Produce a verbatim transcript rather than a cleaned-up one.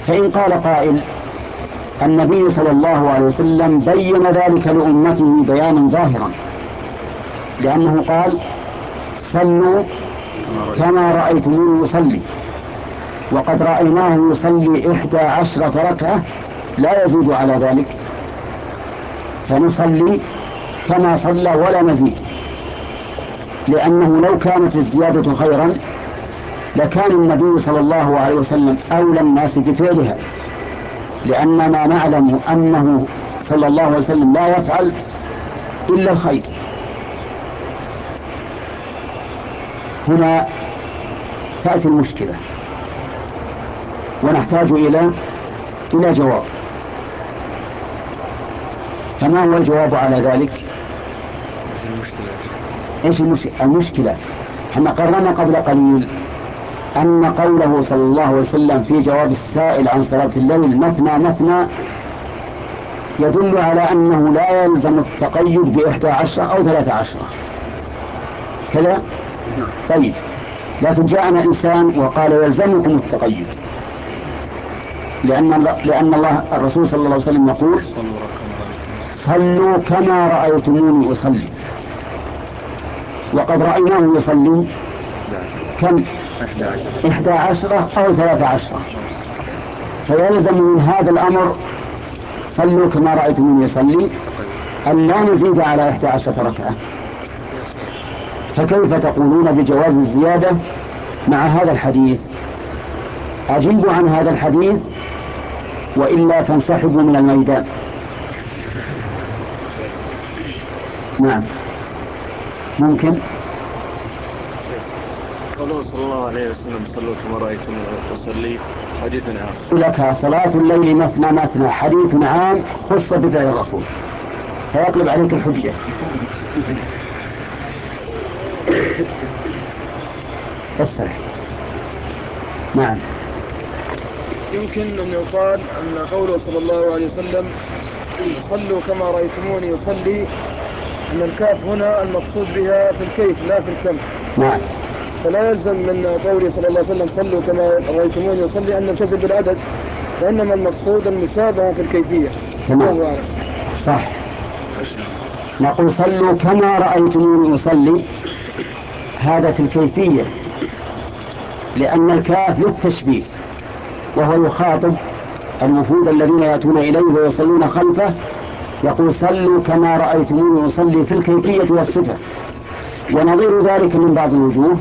فإن قال قائل النبي صلى الله عليه وسلم بين ذلك لأمته بيانا ظاهرا، لأنه قال صلوا كما رأيتموني يصلي، وقد رأيناه يصلي إحدى عشرة ركعة لا يزيد على ذلك، فنصلي كما صلى ولا نزيد، لأنه لو كانت الزيادة خيرا لكان النبي صلى الله عليه وسلم أولى الناس بفعلها، لأننا نعلم أنه صلى الله عليه وسلم لا يفعل إلا الخير. هنا تأتي المشكلة ونحتاج إلى إلى جواب. فما هو الجواب على ذلك؟ إيش المشكلة؟ المشكلة احنا قررنا قبل قليل أن قوله صلى الله عليه وسلم في جواب السائل عن صلاة الليل مثنى مثنى يدل على أنه لا يلزم التقيد بإحدى عشرة أو ثلاثة عشرة كذا. طيب، لكن جاءنا إنسان وقال يلزمكم التقيد، لأن لأن الله الرسول صلى الله عليه وسلم يقول صلوا كما رأيتموني أصلي، وقد رأيناه يصلي كم؟ إحدى عشرة أو ثلاثة عشرة، فيلزم من هذا الأمر صلوا كما رأيتموني يصلي أن لا نزيد على إحدى عشرة ركعة. فكيف تقولون بجواز الزيادة مع هذا الحديث؟ أجيبوا عن هذا الحديث وإلا فانسحبوا من الميدان. نعم ممكن. قوله صلى الله عليه وسلم صلوا كما رأيتم أصلي حديث عام. لك صلاة الليل مثنى مثنى حديث عام خص بفعل الرسول، فيقلب عليك الحجة. الصحيح. نعم. يمكن أن يقال أن قوله صلى الله عليه وسلم صلوا كما رأيتموني يصلي أن الكاف هنا المقصود بها في الكيف لا في الكم. نعم. فلا يلزم من قوله صلى الله عليه وسلم صلوا كما رأيتموني يصلي أن نلتزم بالعدد، وإنما المقصود المشابهة في الكيفية. تمام صح. نقول صلوا كما رأيتموني يصلي، هذا في الكيفية، لأن الكاف للتشبيه، وهو يخاطب الوفود الذين يأتون إليه ويصلون خلفه، يقول صلوا كما رأيتموني يصلي في الكيفية والصفة. ونظير ذلك من بعض الوجوه